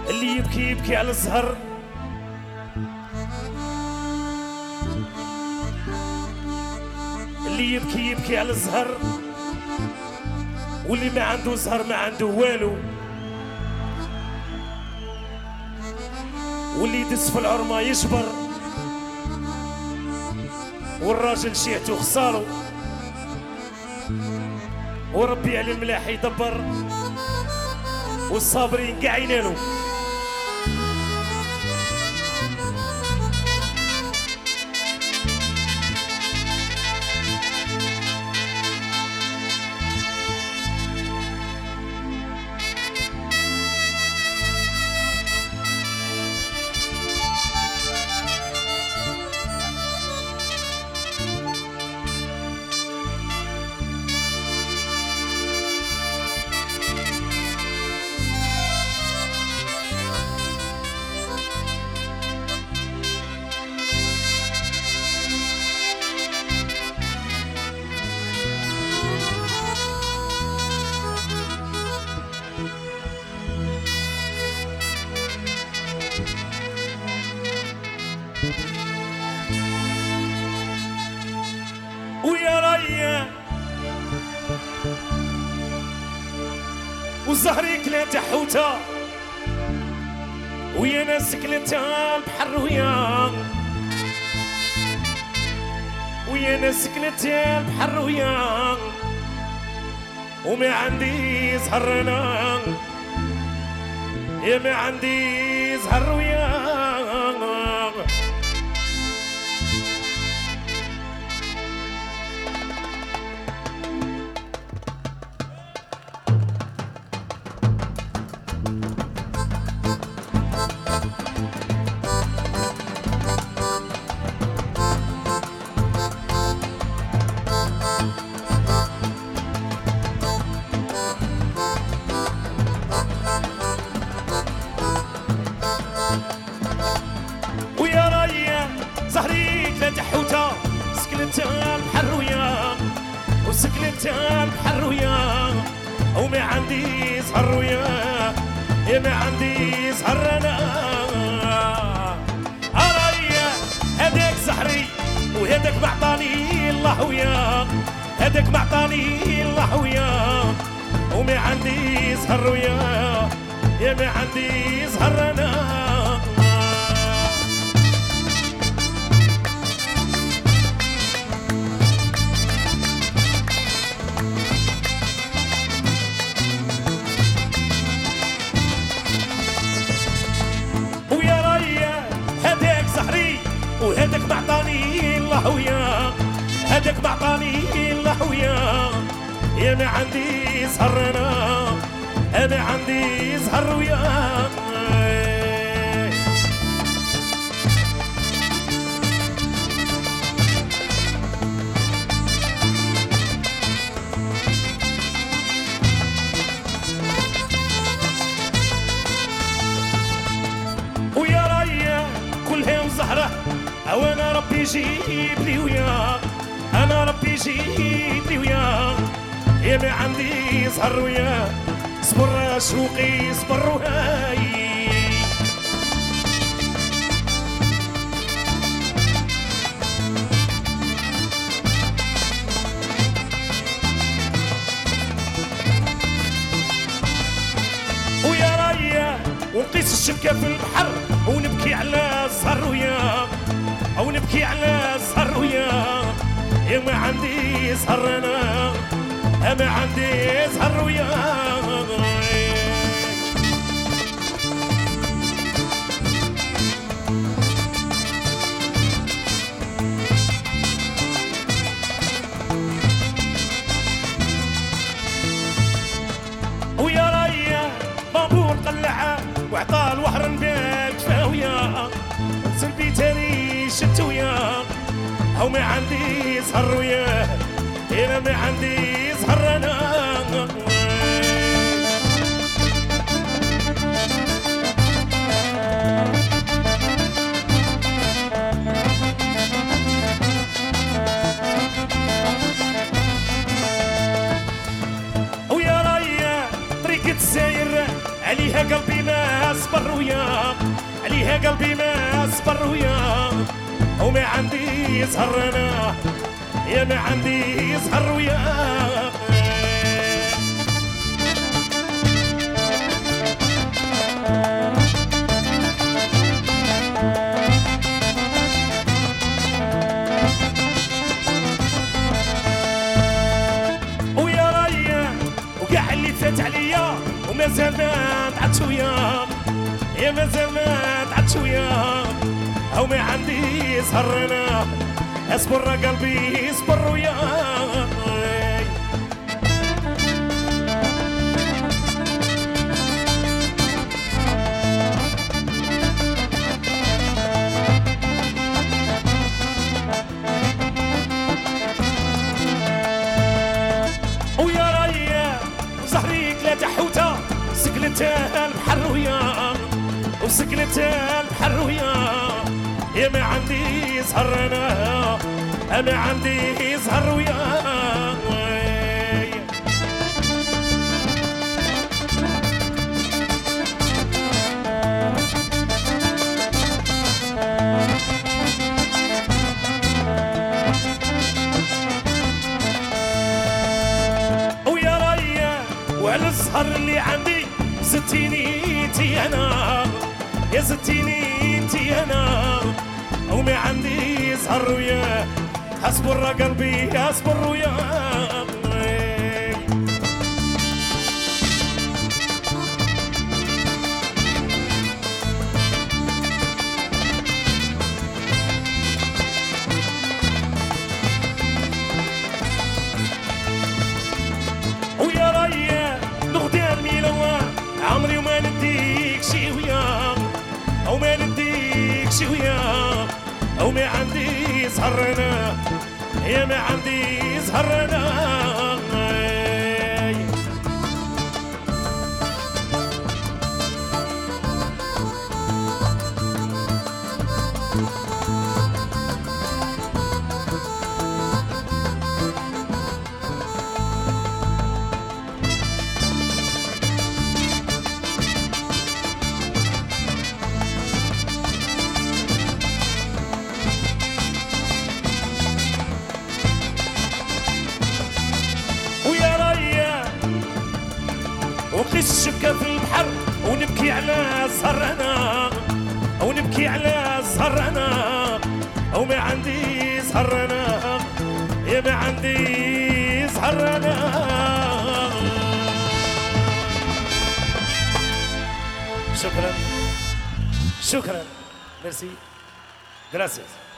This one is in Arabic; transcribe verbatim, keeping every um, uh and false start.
اللي يبكي يبكي على الزهر، اللي يبكي يبكي على الزهر، واللي ما عنده زهر ما عنده والو، واللي يدس في العرمة يجبر، والراجل شيعته خسارو، وربي على الملاح يدبر، والصابرين قاع ينالو. ويا ريا وزهري كلات حوته، ويا ناس كلات البحر، ويا ويا ناس كلات البحر، ويا وما عندي زهر انا، يا ما عندي زهر ويا حوته، سكنت البحر ويا وسكنت البحر ويا، وما عندي زهر ويا، يا ما عندي زهر انا. ارايا هذاك زهري وهذاك معطاني الله ويا، هذاك معطاني الله ويا، وما عندي زهر ويا، يا ما عندي زهر انا. وهداك معطاني الله ويا، هداك معطاني الله ويا، يا ما عندي زهر انا، انا عندي زهر ويا. ويا ريا كلها وزهره، وانا ربي يجيب لي ويا، انا ربي يجيب لي ويا، يا ما عندي زهر ويا، صبر شوقي صبر وهاي. ويا ريا ونقيس الشبكه في البحر، ونبكي على الزهر ويا، او نبكي على الزهر ويا، يا ما عندي زهر انا، ما عندي زهر ويا. ويا ريا بابور قلعه وعطى الوهر نبات فاويا، سلبي تاني شت ويا، او ما عندي زهر ويا، انا ما عندي زهر انا. ويا ريا طريقة الساير عليها قلبي ما صبر وياك عليها قلبي ما صبر وياك وما عندي زهر انا يا ما عندي زهر وياك ويا ريا وكاع اللي فات عليا ومازال ما تعبت وياك يا مازال ما تعبت وياك او ما عندي زهر انا اصبر قلبي اصبر وياك ويا ريا زهريك لا تحوته سكنتها البحر وياك وسكنتها البحر وياك يا ما عندي زهر انا انا عندي زهر وياك ويا ريا وعلى الزهر اللي عندي ستيني انتي انا يا ستيني انتي انا وما عندي زهر وياك اصبر قلبي اصبر وياك ويا ريا نغدان ميلوا عمري وما نديك شي وياك او ما نديك شي وياك او ما عندي زهر انا يا ما عندي زهر انا وقيس الشبكة في البحر ونبكي على زهرنا ونبكي على زهرنا وما عندي زهرنا يا ما عندي زهرنا شكرا شكرا ميرسي جراسيس